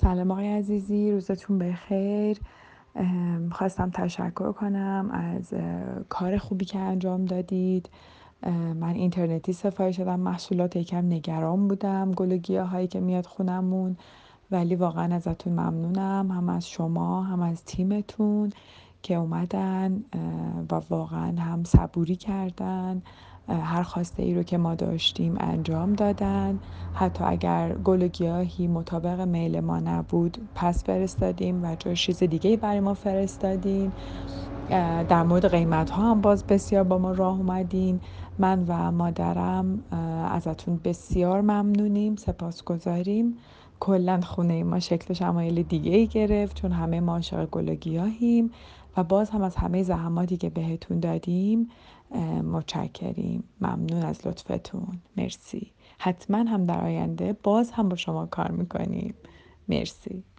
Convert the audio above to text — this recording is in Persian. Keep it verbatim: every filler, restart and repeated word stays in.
سلام آقای عزیزی، روزتون بخیر. ام، خواستم تشکر کنم از اه، کار خوبی که انجام دادید. اه، من اینترنتی سفارش دادم محصولات، یکم نگران بودم گل و گیاهایی که میاد خونمون، ولی واقعا ازتون ممنونم، هم از شما هم از تیمتون که اومدن اه، و واقعا هم صبوری کردن، اه، هر خواسته ای رو که ما داشتیم انجام دادن. حتی اگر گل و گیاهی مطابق میل ما نبود پس فرستادیم و جای چیز دیگه ای برای ما فرستادین. اه، در مورد قیمت ها هم باز بسیار با ما راه اومدین. من و مادرم اه، ازتون بسیار ممنونیم، سپاسگزاریم. کلا خونه ما شکل و شمایل دیگه ای گرفت چون همه ما عاشق گل و گیاهیم و باز هم از همه زحماتی که بهتون دادیم اه، متشکریم. ممنون از لطفتون. مرسی. حتما هم در آینده باز هم با شما کار میکنیم. مرسی.